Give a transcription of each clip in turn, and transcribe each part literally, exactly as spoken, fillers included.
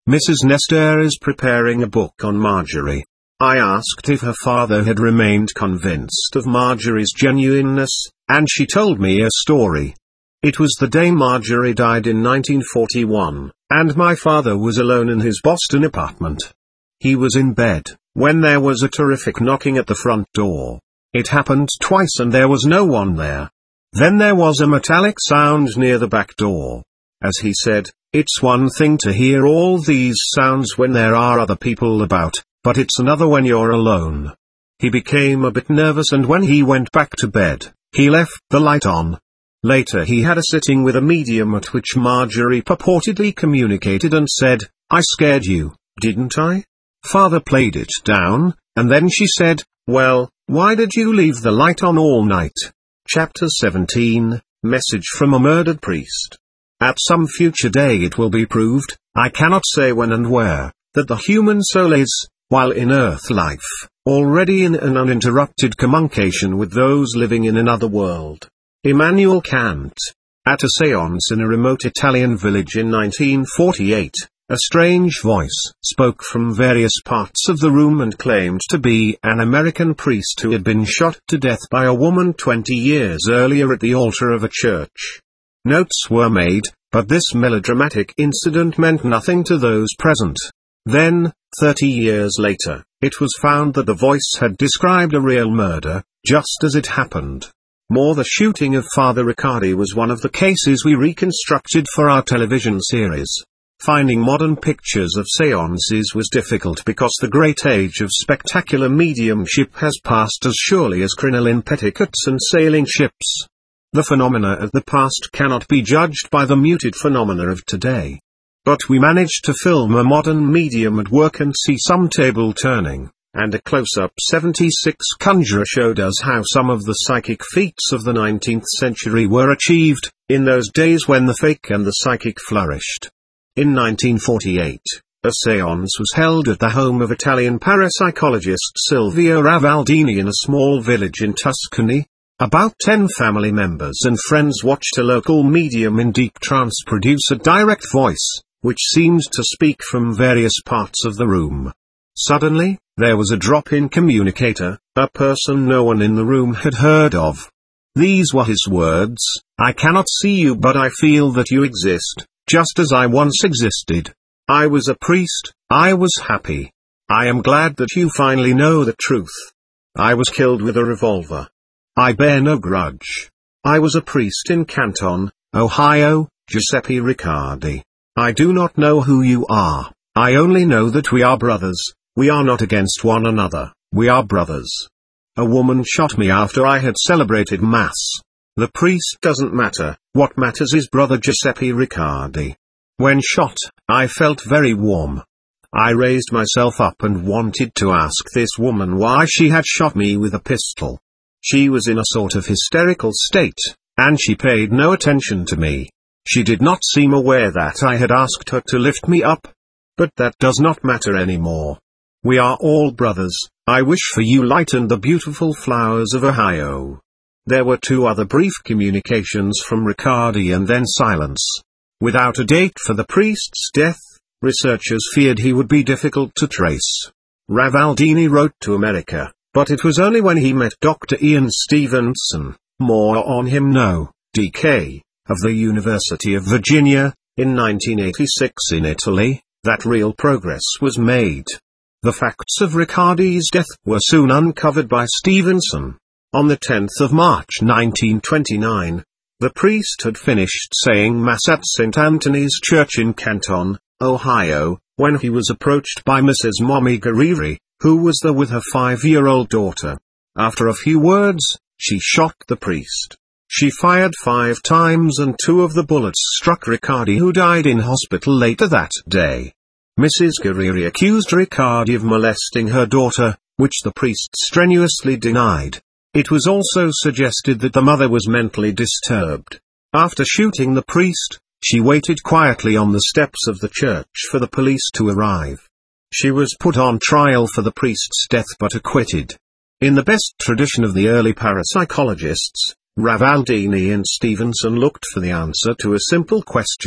Missus Nestor is preparing a book on Marjorie. I asked if her father had remained convinced of Marjorie's genuineness, and she told me a story. It was the day Marjorie died in nineteen forty-one, and my father was alone in his Boston apartment. He was in bed, when there was a terrific knocking at the front door. It happened twice and there was no one there. Then there was a metallic sound near the back door. As he said, "It's one thing to hear all these sounds when there are other people about, but it's another when you're alone." He became a bit nervous, and when he went back to bed, he left the light on. Later he had a sitting with a medium at which Marjorie purportedly communicated and said, "I scared you, didn't I?" Father played it down, and then she said, "Well, why did you leave the light on all night?" Chapter seventeen, Message from a Murdered Priest. At some future day it will be proved, I cannot say when and where, that the human soul is, while in earth life, already in an uninterrupted communication with those living in another world. Immanuel Kant. At a séance in a remote Italian village in nineteen forty-eight, a strange voice spoke from various parts of the room and claimed to be an American priest who had been shot to death by a woman twenty years earlier at the altar of a church. Notes were made, but this melodramatic incident meant nothing to those present. Then, thirty years later, it was found that the voice had described a real murder, just as it happened. More the shooting of Father Riccardi was one of the cases we reconstructed for our television series. Finding modern pictures of séances was difficult because the great age of spectacular mediumship has passed as surely as crinoline petticoats and sailing ships. The phenomena of the past cannot be judged by the muted phenomena of today. But we managed to film a modern medium at work and see some table turning, and a close-up seventy-six conjurer showed us how some of the psychic feats of the nineteenth century were achieved, in those days when the fake and the psychic flourished. In nineteen forty-eight, a séance was held at the home of Italian parapsychologist Silvio Ravaldini in a small village in Tuscany. About ten family members and friends watched a local medium in deep trance produce a direct voice, which seemed to speak from various parts of the room. Suddenly, there was a drop in communicator, a person no one in the room had heard of. These were his words: "I cannot see you, but I feel that you exist, just as I once existed. I was a priest, I was happy. I am glad that you finally know the truth. I was killed with a revolver. I bear no grudge. I was a priest in Canton, Ohio, Giuseppe Riccardi. I do not know who you are, I only know that we are brothers, we are not against one another, we are brothers. A woman shot me after I had celebrated Mass. The priest doesn't matter, what matters is brother Giuseppe Riccardi. When shot, I felt very warm. I raised myself up and wanted to ask this woman why she had shot me with a pistol. She was in a sort of hysterical state, and she paid no attention to me. She did not seem aware that I had asked her to lift me up. But that does not matter anymore. We are all brothers. I wish for you light and the beautiful flowers of Ohio." There were two other brief communications from Riccardi and then silence. Without a date for the priest's death, researchers feared he would be difficult to trace. Ravaldini wrote to America, but it was only when he met Doctor Ian Stevenson, more on him no, D K, of the University of Virginia, in nineteen eighty-six in Italy, that real progress was made. The facts of Riccardi's death were soon uncovered by Stevenson. On the tenth of March nineteen twenty-nine, the priest had finished saying Mass at Saint Anthony's Church in Canton, Ohio, when he was approached by Missus Mommy Guerrieri, who was there with her five-year-old daughter. After a few words, she shot the priest. She fired five times and two of the bullets struck Riccardi, who died in hospital later that day. Missus Guerrieri accused Riccardi of molesting her daughter, which the priest strenuously denied. It was also suggested that the mother was mentally disturbed. After shooting the priest, she waited quietly on the steps of the church for the police to arrive. She was put on trial for the priest's death but acquitted. In the best tradition of the early parapsychologists, Ravaldini and Stevenson looked for the answer to a simple question: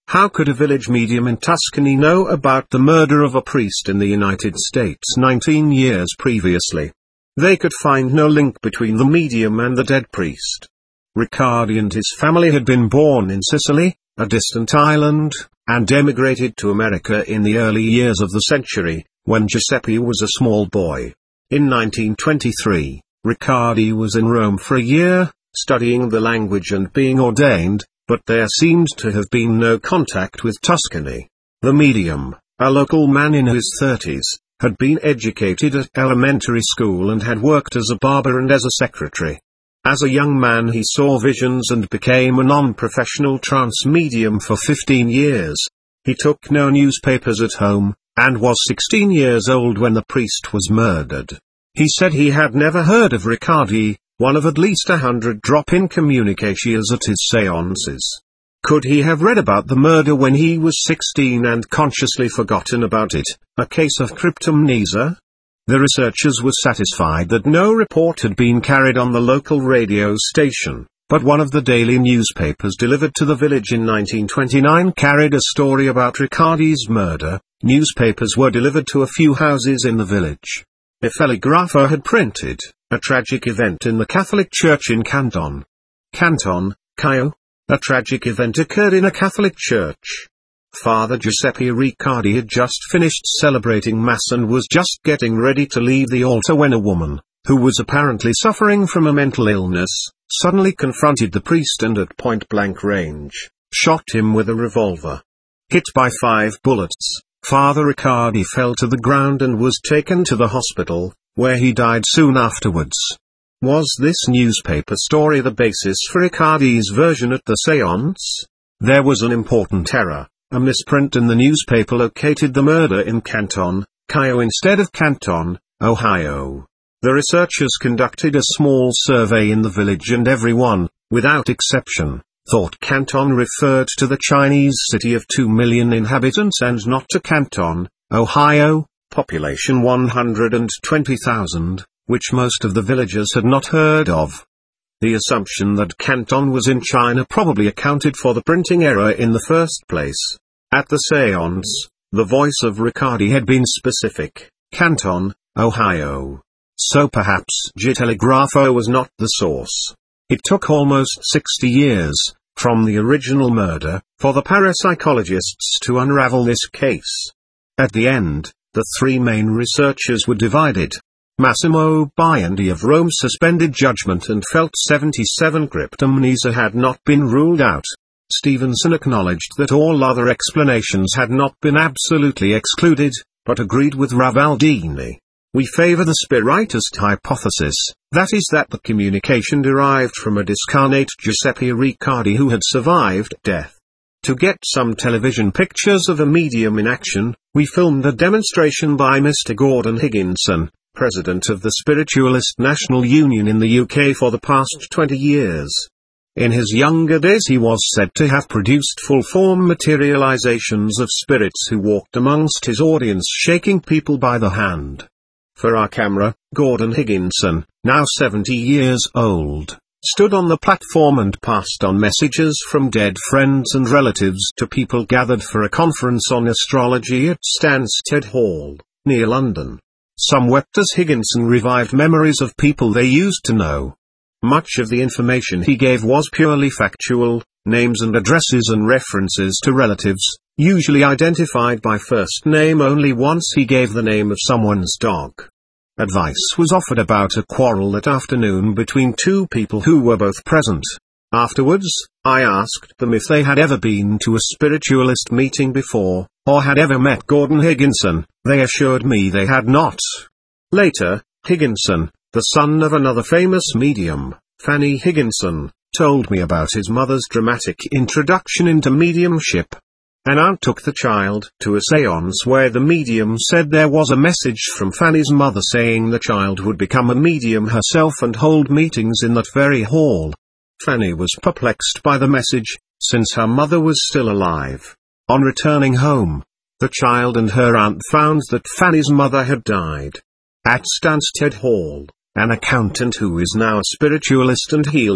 How could a village medium in Tuscany know about the murder of a priest in the United States nineteen years previously? They could find no link between the medium and the dead priest. Riccardi and his family had been born in Sicily, a distant island, and emigrated to America in the early years of the century, when Giuseppe was a small boy. In nineteen twenty-three, Riccardi was in Rome for a year, studying the language and being ordained, but there seemed to have been no contact with Tuscany. The medium, a local man in his thirties, had been educated at elementary school and had worked as a barber and as a secretary. As a young man he saw visions and became a non-professional trance medium for fifteen years. He took no newspapers at home, and was sixteen years old when the priest was murdered. He said he had never heard of Riccardi, one of at least a hundred drop-in communicators at his seances. Could he have read about the murder when he was sixteen and consciously forgotten about it, a case of cryptomnesia? The researchers were satisfied that no report had been carried on the local radio station, but one of the daily newspapers delivered to the village in nineteen twenty-nine carried a story about Riccardi's murder. Newspapers were delivered to a few houses in the village. Il Telegrafo had printed, a tragic event in the Catholic Church in Canton. Canton, Caio. A tragic event occurred in a Catholic church. Father Giuseppe Riccardi had just finished celebrating Mass and was just getting ready to leave the altar when a woman, who was apparently suffering from a mental illness, suddenly confronted the priest and at point-blank range, shot him with a revolver. Hit by five bullets, Father Riccardi fell to the ground and was taken to the hospital, where he died soon afterwards. Was this newspaper story the basis for Riccardi's version at the séance? There was an important error. A misprint in the newspaper located the murder in Canton, Caio instead of Canton, Ohio. The researchers conducted a small survey in the village and everyone, without exception, thought Canton referred to the Chinese city of two million inhabitants and not to Canton, Ohio, population one hundred twenty thousand, which most of the villagers had not heard of. The assumption that Canton was in China probably accounted for the printing error in the first place. At the séance, the voice of Riccardi had been specific, Canton, Ohio. So perhaps Il Telegrafo was not the source. It took almost sixty years, from the original murder, for the parapsychologists to unravel this case. At the end, the three main researchers were divided. Massimo Biondi of Rome suspended judgment and felt seventy-seven cryptomnesia had not been ruled out. Stevenson acknowledged that all other explanations had not been absolutely excluded, but agreed with Ravaldini. We favor the spiritist hypothesis, that is that the communication derived from a discarnate Giuseppe Riccardi who had survived death. To get some television pictures of a medium in action, we filmed a demonstration by Mister Gordon Higginson, president of the Spiritualist National Union in the U K for the past twenty years. In his younger days he was said to have produced full-form materializations of spirits who walked amongst his audience shaking people by the hand. For our camera, Gordon Higginson, now seventy years old, stood on the platform and passed on messages from dead friends and relatives to people gathered for a conference on astrology at Stansted Hall, near London. Some wept as Higginson revived memories of people they used to know. Much of the information he gave was purely factual, names and addresses and references to relatives, usually identified by first name only once he gave the name of someone's dog. Advice was offered about a quarrel that afternoon between two people who were both present. Afterwards, I asked them if they had ever been to a spiritualist meeting before, or had ever met Gordon Higginson. They assured me they had not. Later, Higginson, the son of another famous medium, Fanny Higginson, told me about his mother's dramatic introduction into mediumship. An aunt took the child to a séance where the medium said there was a message from Fanny's mother saying the child would become a medium herself and hold meetings in that very hall. Fanny was perplexed by the message, since her mother was still alive. On returning home, the child and her aunt found that Fanny's mother had died. At Stansted Hall, an accountant who is now a spiritualist and healer,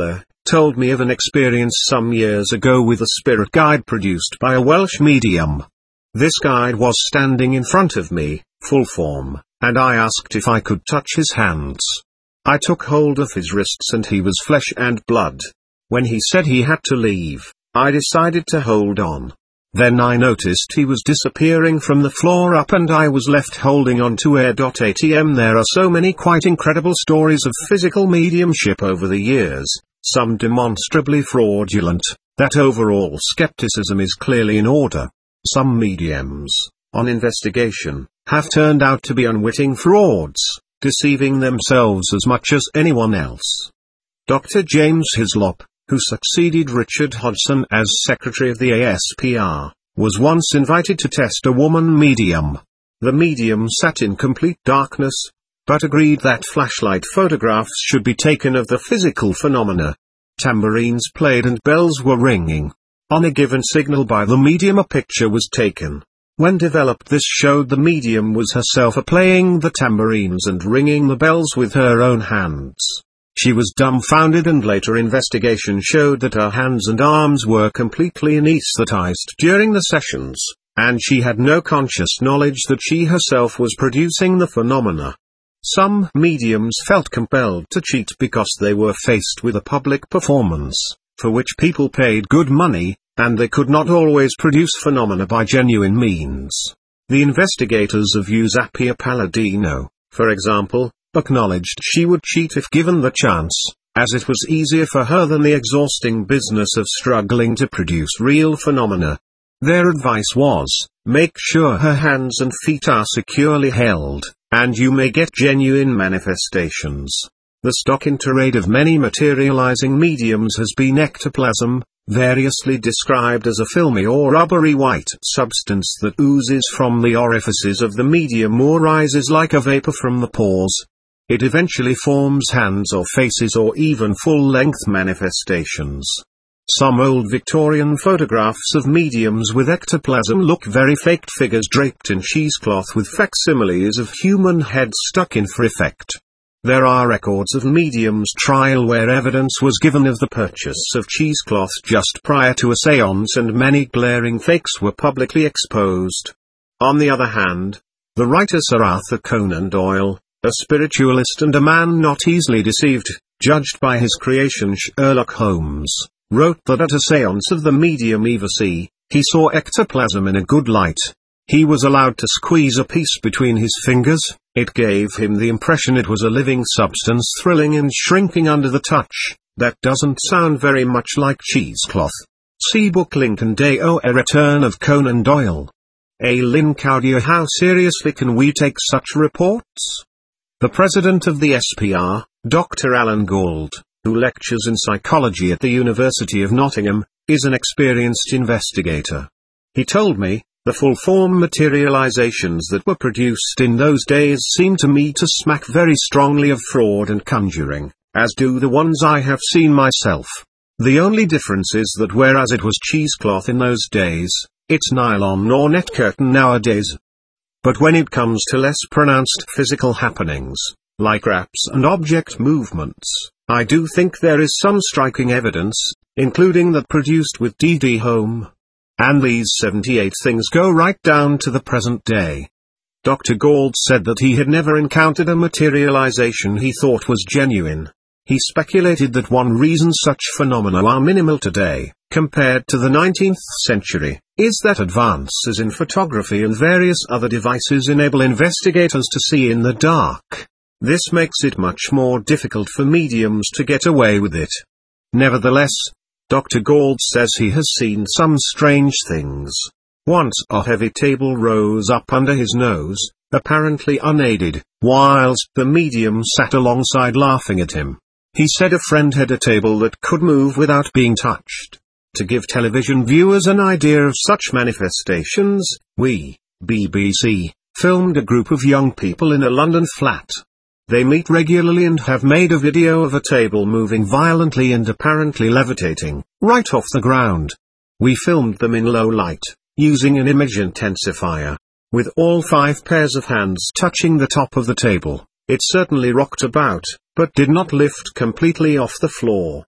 told me of an experience some years ago with a spirit guide produced by a Welsh medium. This guide was standing in front of me, full form, and I asked if I could touch his hands. I took hold of his wrists and he was flesh and blood. When he said he had to leave, I decided to hold on. Then I noticed he was disappearing from the floor up and I was left holding on to air. A T M There are so many quite incredible stories of physical mediumship over the years, some demonstrably fraudulent, that overall skepticism is clearly in order. Some mediums, on investigation, have turned out to be unwitting frauds, deceiving themselves as much as anyone else. Doctor James Hislop, who succeeded Richard Hodgson as secretary of the A S P R, was once invited to test a woman medium. The medium sat in complete darkness, but agreed that flashlight photographs should be taken of the physical phenomena. Tambourines played and bells were ringing. On a given signal by the medium a picture was taken. When developed, this showed the medium was herself playing the tambourines and ringing the bells with her own hands. She was dumbfounded and later investigation showed that her hands and arms were completely anesthetized during the sessions, and she had no conscious knowledge that she herself was producing the phenomena. Some mediums felt compelled to cheat because they were faced with a public performance, for which people paid good money, and they could not always produce phenomena by genuine means. The investigators of Eusapia Palladino, for example, acknowledged she would cheat if given the chance, as it was easier for her than the exhausting business of struggling to produce real phenomena. Their advice was, make sure her hands and feet are securely held, and you may get genuine manifestations. The stock in trade of many materializing mediums has been ectoplasm, variously described as a filmy or rubbery white substance that oozes from the orifices of the medium or rises like a vapor from the pores. It eventually forms hands or faces or even full-length manifestations. Some old Victorian photographs of mediums with ectoplasm look very faked figures draped in cheesecloth with facsimiles of human heads stuck in for effect. There are records of mediums' trial where evidence was given of the purchase of cheesecloth just prior to a séance and many glaring fakes were publicly exposed. On the other hand, the writer Sir Arthur Conan Doyle, a spiritualist and a man not easily deceived, judged by his creation Sherlock Holmes, wrote that at a séance of the medium Eva C., he saw ectoplasm in a good light. He was allowed to squeeze a piece between his fingers. It gave him the impression it was a living substance thrilling and shrinking under the touch. That doesn't sound very much like cheesecloth. See book link and A O A Return of Conan Doyle. A. Lynn Cowdery. How seriously can we take such reports? The president of the S P R, Doctor Alan Gould, who lectures in psychology at the University of Nottingham, is an experienced investigator. He told me, the full-form materializations that were produced in those days seem to me to smack very strongly of fraud and conjuring, as do the ones I have seen myself. The only difference is that whereas it was cheesecloth in those days, it's nylon or net curtain nowadays. But when it comes to less pronounced physical happenings, like wraps and object movements, I do think there is some striking evidence, including that produced with D D Home. And these seventy-eight things go right down to the present day. Doctor Gould said that he had never encountered a materialization he thought was genuine. He speculated that one reason such phenomena are minimal today, compared to the nineteenth century, is that advances in photography and various other devices enable investigators to see in the dark. This makes it much more difficult for mediums to get away with it. Nevertheless, Doctor Gould says he has seen some strange things. Once a heavy table rose up under his nose, apparently unaided, whilst the medium sat alongside laughing at him. He said a friend had a table that could move without being touched. To give television viewers an idea of such manifestations, we, B B C, filmed a group of young people in a London flat. They meet regularly and have made a video of a table moving violently and apparently levitating, right off the ground. We filmed them in low light, using an image intensifier. With all five pairs of hands touching the top of the table, it certainly rocked about, but did not lift completely off the floor. The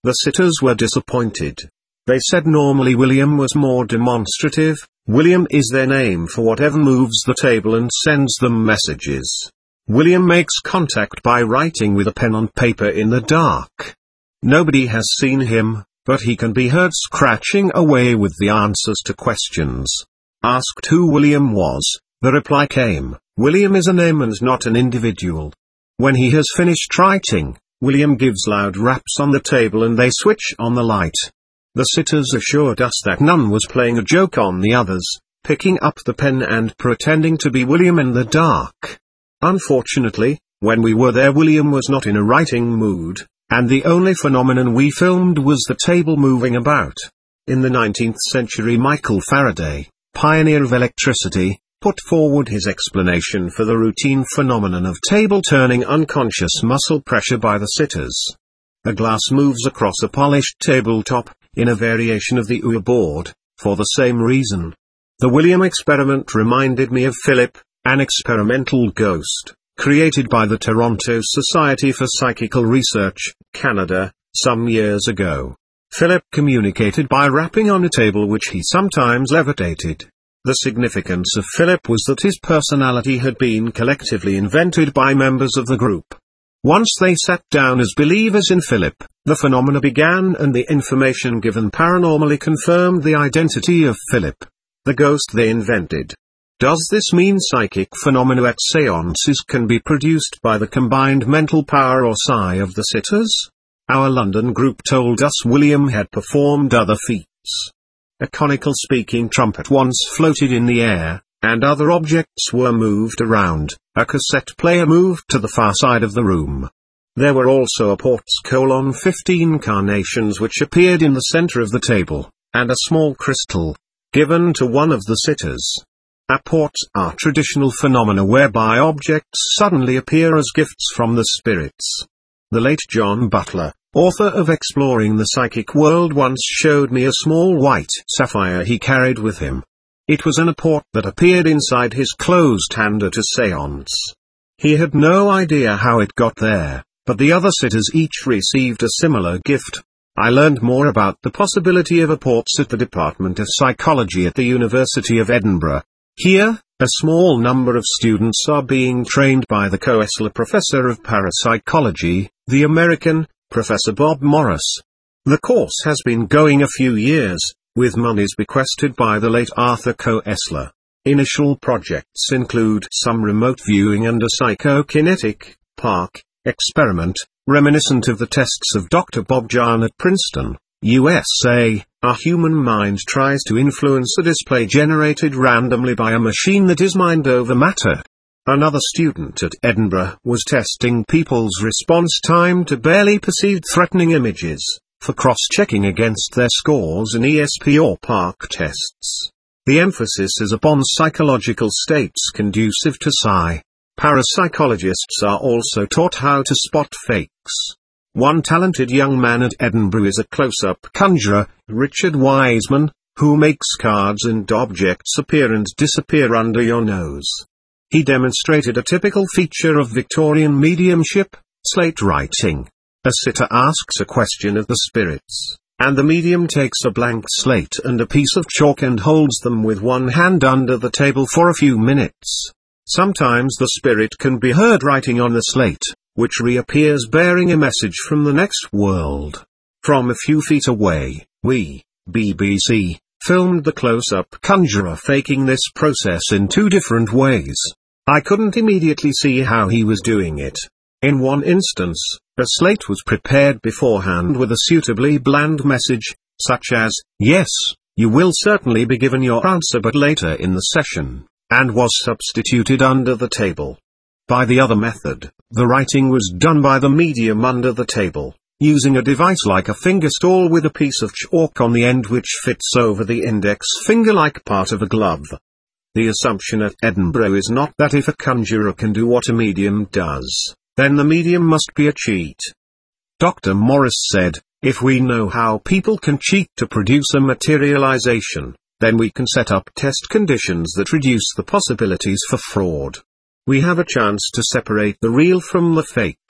The sitters were disappointed. They said normally William was more demonstrative. William is their name for whatever moves the table and sends them messages. William makes contact by writing with a pen on paper in the dark. Nobody has seen him, but he can be heard scratching away with the answers to questions. Asked who William was, the reply came, William is a name and not an individual. When he has finished writing, William gives loud raps on the table and they switch on the light. The sitters assured us that none was playing a joke on the others, picking up the pen and pretending to be William in the dark. Unfortunately, when we were there William was not in a writing mood, and the only phenomenon we filmed was the table moving about. In the nineteenth century Michael Faraday, pioneer of electricity, put forward his explanation for the routine phenomenon of table turning unconscious muscle pressure by the sitters. A glass moves across a polished tabletop, in a variation of the O U board, for the same reason. The William experiment reminded me of Philip, an experimental ghost, created by the Toronto Society for Psychical Research, Canada, some years ago. Philip communicated by rapping on a table which he sometimes levitated. The significance of Philip was that his personality had been collectively invented by members of the group. Once they sat down as believers in Philip, the phenomena began and the information given paranormally confirmed the identity of Philip, the ghost they invented. Does this mean psychic phenomena at seances can be produced by the combined mental power or psi of the sitters? Our London group told us William had performed other feats. A conical speaking trumpet once floated in the air, and other objects were moved around. A cassette player moved to the far side of the room. There were also apports colon fifteen carnations which appeared in the center of the table, and a small crystal, given to one of the sitters. Apports are traditional phenomena whereby objects suddenly appear as gifts from the spirits. The late John Butler, author of Exploring the Psychic World, once showed me a small white sapphire he carried with him. It was an apport that appeared inside his closed hand at a seance. He had no idea how it got there, but the other sitters each received a similar gift. I learned more about the possibility of apports at the Department of Psychology at the University of Edinburgh. Here, a small number of students are being trained by the Koestler Professor of Parapsychology, the American, Professor Bob Morris. The course has been going a few years, with monies bequested by the late Arthur Koestler. Initial projects include some remote viewing and a psychokinetic, P A R C, experiment, reminiscent of the tests of Doctor Bob Jahn at Princeton, U S A. A human mind tries to influence a display generated randomly by a machine that is mind over matter. Another student at Edinburgh was testing people's response time to barely perceived threatening images, for cross-checking against their scores in E S P or P A R C tests. The emphasis is upon psychological states conducive to psi. Parapsychologists are also taught how to spot fakes. One talented young man at Edinburgh is a close-up conjurer, Richard Wiseman, who makes cards and objects appear and disappear under your nose. He demonstrated a typical feature of Victorian mediumship, slate writing. A sitter asks a question of the spirits, and the medium takes a blank slate and a piece of chalk and holds them with one hand under the table for a few minutes. Sometimes the spirit can be heard writing on the slate, which reappears bearing a message from the next world. From a few feet away, we, B B C, filmed the close-up conjurer faking this process in two different ways. I couldn't immediately see how he was doing it. In one instance, a slate was prepared beforehand with a suitably bland message, such as, "Yes, you will certainly be given your answer but later in the session," and was substituted under the table. By the other method, the writing was done by the medium under the table, using a device like a finger stall with a piece of chalk on the end which fits over the index finger like part of a glove. The assumption at Edinburgh is not that if a conjurer can do what a medium does, then the medium must be a cheat. Doctor Morris said, if we know how people can cheat to produce a materialization, then we can set up test conditions that reduce the possibilities for fraud. We have a chance to separate the real from the fake.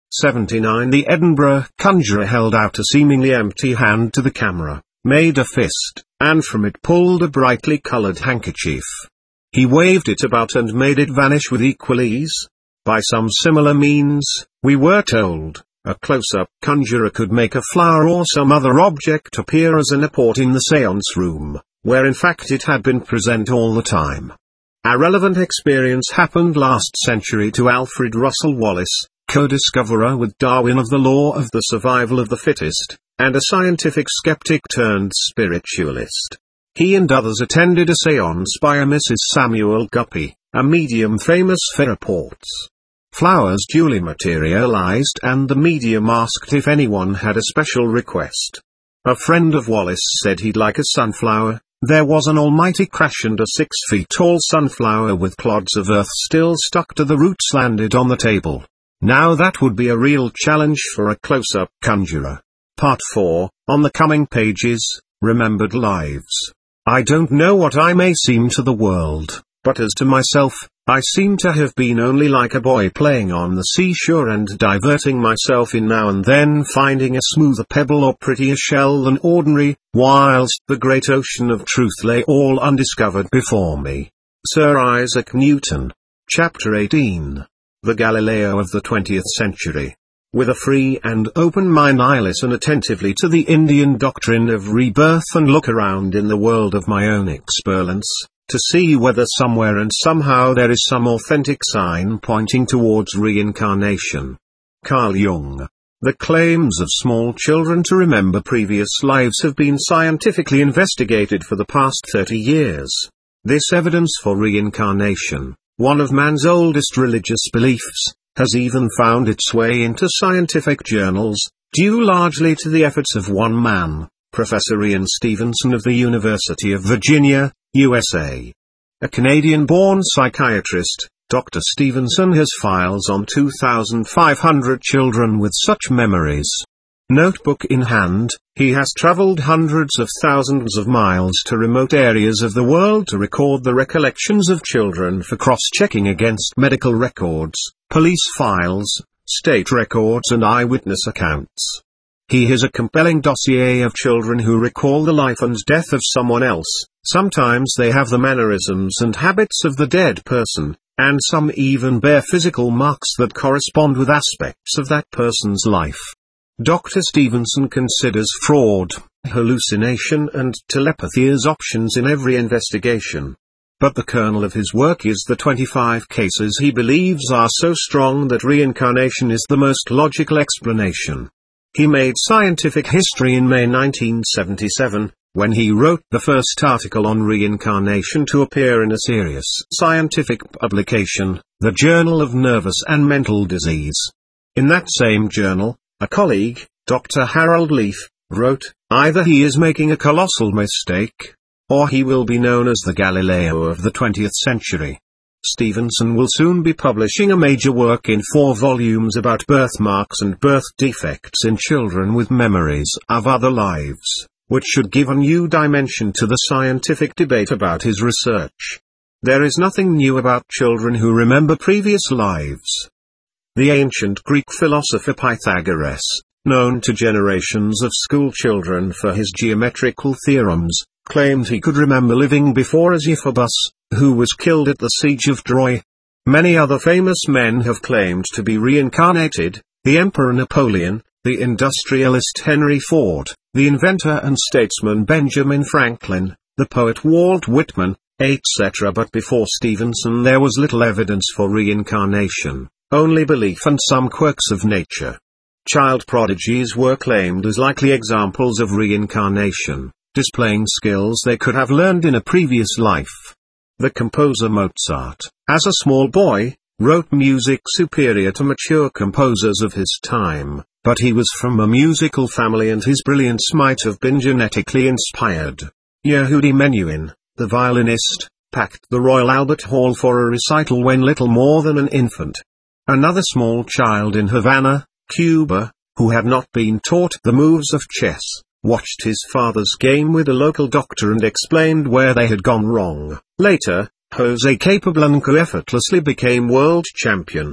seventy-nine The Edinburgh conjurer held out a seemingly empty hand to the camera, made a fist, and from it pulled a brightly coloured handkerchief. He waved it about and made it vanish with equal ease. By some similar means, we were told, a close-up conjurer could make a flower or some other object appear as an apport in the séance room, where in fact it had been present all the time. A relevant experience happened last century to Alfred Russel Wallace, co-discoverer with Darwin of the law of the survival of the fittest, and a scientific skeptic turned spiritualist. He and others attended a séance by a Missus Samuel Guppy, a medium famous for reports. Flowers duly materialized and the medium asked if anyone had a special request. A friend of Wallace said he'd like a sunflower. There was an almighty crash and a six feet tall sunflower with clods of earth still stuck to the roots landed on the table. Now that would be a real challenge for a close-up conjurer. Part four, on the coming pages, Remembered Lives. I don't know what I may seem to the world, but as to myself, I seem to have been only like a boy playing on the seashore and diverting myself in now and then finding a smoother pebble or prettier shell than ordinary, whilst the great ocean of truth lay all undiscovered before me. Sir Isaac Newton. Chapter eighteen. The Galileo of the twentieth century. With a free and open mind I listen attentively to the Indian doctrine of rebirth and look around in the world of my own experience, to see whether somewhere and somehow there is some authentic sign pointing towards reincarnation. Carl Jung. The claims of small children to remember previous lives have been scientifically investigated for the past thirty years. This evidence for reincarnation, one of man's oldest religious beliefs, has even found its way into scientific journals, due largely to the efforts of one man, Professor Ian Stevenson of the University of Virginia, U S A. A Canadian-born psychiatrist, Doctor Stevenson has files on two thousand five hundred children with such memories. Notebook in hand, he has traveled hundreds of thousands of miles to remote areas of the world to record the recollections of children for cross-checking against medical records, police files, state records and eyewitness accounts. He has a compelling dossier of children who recall the life and death of someone else. Sometimes they have the mannerisms and habits of the dead person, and some even bear physical marks that correspond with aspects of that person's life. Doctor Stevenson considers fraud, hallucination and telepathy as options in every investigation. But the kernel of his work is the twenty-five cases he believes are so strong that reincarnation is the most logical explanation. He made scientific history in May nineteen seventy-seven, when he wrote the first article on reincarnation to appear in a serious scientific publication, the Journal of Nervous and Mental Disease. In that same journal, a colleague, Doctor Harold Leaf, wrote, "Either he is making a colossal mistake, or he will be known as the Galileo of the twentieth century." Stevenson will soon be publishing a major work in four volumes about birthmarks and birth defects in children with memories of other lives, which should give a new dimension to the scientific debate about his research. There is nothing new about children who remember previous lives. The ancient Greek philosopher Pythagoras, known to generations of school children for his geometrical theorems, claimed he could remember living before Xanthippus, who was killed at the siege of Troy. Many other famous men have claimed to be reincarnated: the Emperor Napoleon, the industrialist Henry Ford, the inventor and statesman Benjamin Franklin, the poet Walt Whitman, et cetera. But before Stevenson there was little evidence for reincarnation, only belief and some quirks of nature. Child prodigies were claimed as likely examples of reincarnation, displaying skills they could have learned in a previous life. The composer Mozart, as a small boy, wrote music superior to mature composers of his time, but he was from a musical family and his brilliance might have been genetically inspired. Yehudi Menuhin, the violinist, packed the Royal Albert Hall for a recital when little more than an infant. Another small child in Havana, Cuba, who had not been taught the moves of chess, watched his father's game with a local doctor and explained where they had gone wrong. Later, Jose Capablanca effortlessly became world champion.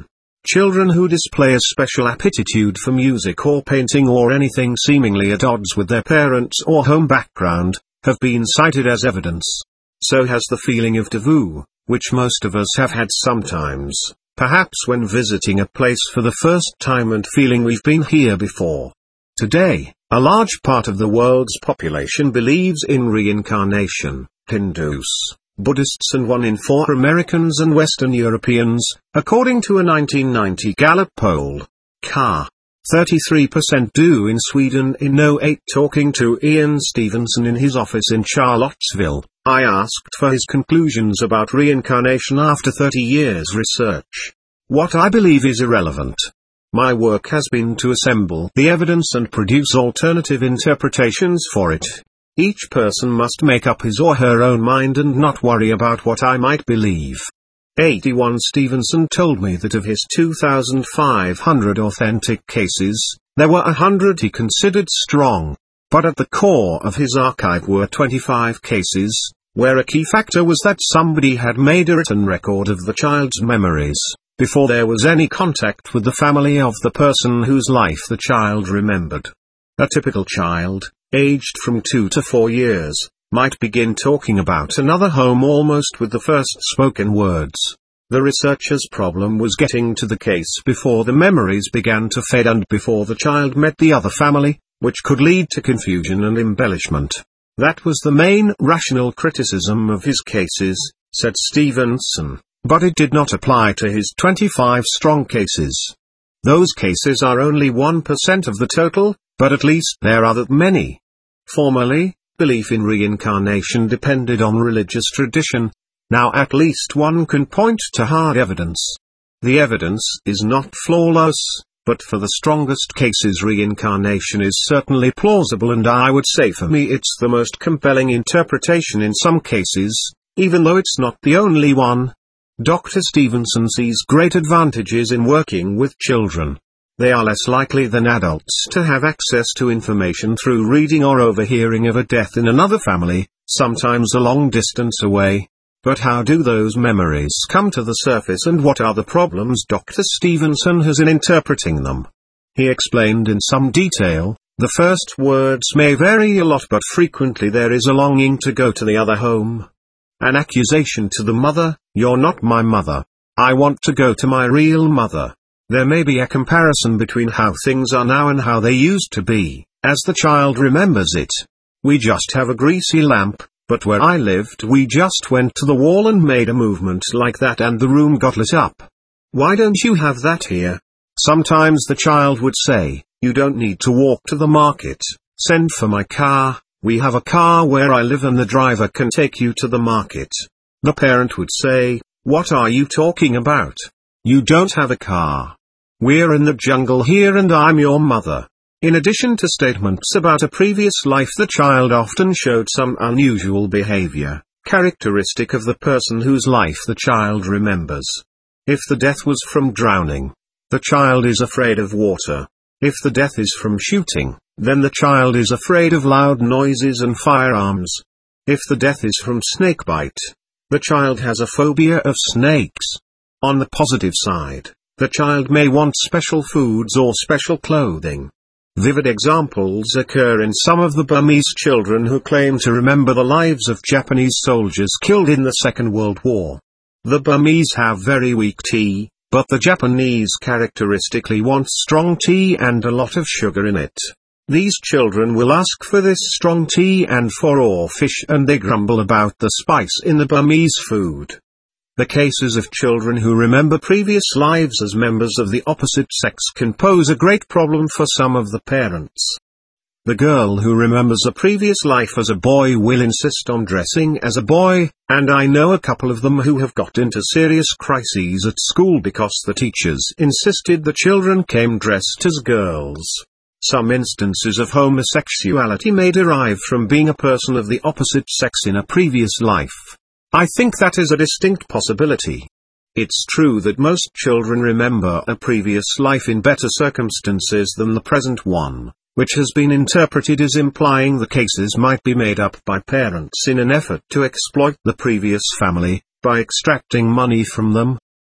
Children who display a special aptitude for music or painting or anything seemingly at odds with their parents' or home background, have been cited as evidence. So has the feeling of déjà vu, which most of us have had sometimes, perhaps when visiting a place for the first time and feeling we've been here before. Today, a large part of the world's population believes in reincarnation. Hindus, Buddhists and one in four Americans and Western Europeans, according to a nineteen ninety Gallup poll. Car. thirty-three percent do in Sweden. In oh eight, talking to Ian Stevenson in his office in Charlottesville, I asked for his conclusions about reincarnation after thirty years research. What I believe is irrelevant. My work has been to assemble the evidence and produce alternative interpretations for it. Each person must make up his or her own mind and not worry about what I might believe. eighty-one Stevenson told me that of his two thousand five hundred authentic cases, there were a hundred he considered strong. But at the core of his archive were twenty-five cases, where a key factor was that somebody had made a written record of the child's memories, before there was any contact with the family of the person whose life the child remembered. A typical child, aged from two to four years, might begin talking about another home almost with the first spoken words. The researcher's problem was getting to the case before the memories began to fade and before the child met the other family, which could lead to confusion and embellishment. That was the main rational criticism of his cases, said Stevenson, but it did not apply to his twenty-five strong cases. Those cases are only one percent of the total, but at least there are that many. Formerly, belief in reincarnation depended on religious tradition. Now at least one can point to hard evidence. The evidence is not flawless, but for the strongest cases reincarnation is certainly plausible, and I would say for me it's the most compelling interpretation in some cases, even though it's not the only one. Doctor Stevenson sees great advantages in working with children. They are less likely than adults to have access to information through reading or overhearing of a death in another family, sometimes a long distance away. But how do those memories come to the surface, and what are the problems Doctor Stevenson has in interpreting them? He explained in some detail. The first words may vary a lot, but frequently there is a longing to go to the other home. An accusation to the mother, "You're not my mother. I want to go to my real mother." There may be a comparison between how things are now and how they used to be, as the child remembers it. We just have a greasy lamp, but where I lived we just went to the wall and made a movement like that and the room got lit up. Why don't you have that here? Sometimes the child would say, "You don't need to walk to the market, send for my car, we have a car where I live and the driver can take you to the market." The parent would say, "What are you talking about? You don't have a car. We're in the jungle here and I'm your mother." In addition to statements about a previous life, the child often showed some unusual behavior, characteristic of the person whose life the child remembers. If the death was from drowning, the child is afraid of water. If the death is from shooting, then the child is afraid of loud noises and firearms. If the death is from snakebite, the child has a phobia of snakes. On the positive side, the child may want special foods or special clothing. Vivid examples occur in some of the Burmese children who claim to remember the lives of Japanese soldiers killed in the Second World War. The Burmese have very weak tea, but the Japanese characteristically want strong tea and a lot of sugar in it. These children will ask for this strong tea and for raw fish, and they grumble about the spice in the Burmese food. The cases of children who remember previous lives as members of the opposite sex can pose a great problem for some of the parents. The girl who remembers a previous life as a boy will insist on dressing as a boy, and I know a couple of them who have got into serious crises at school because the teachers insisted the children came dressed as girls. Some instances of homosexuality may derive from being a person of the opposite sex in a previous life. I think that is a distinct possibility. It's true that most children remember a previous life in better circumstances than the present one, which has been interpreted as implying the cases might be made up by parents in an effort to exploit the previous family, by extracting money from them.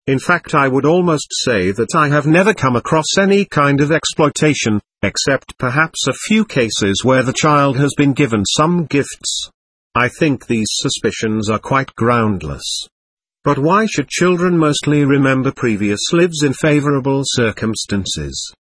In fact, I would almost say that I have never come across any kind of exploitation, except perhaps a few cases where the child has been given some gifts. I think these suspicions are quite groundless. But why should children mostly remember previous lives in favorable circumstances?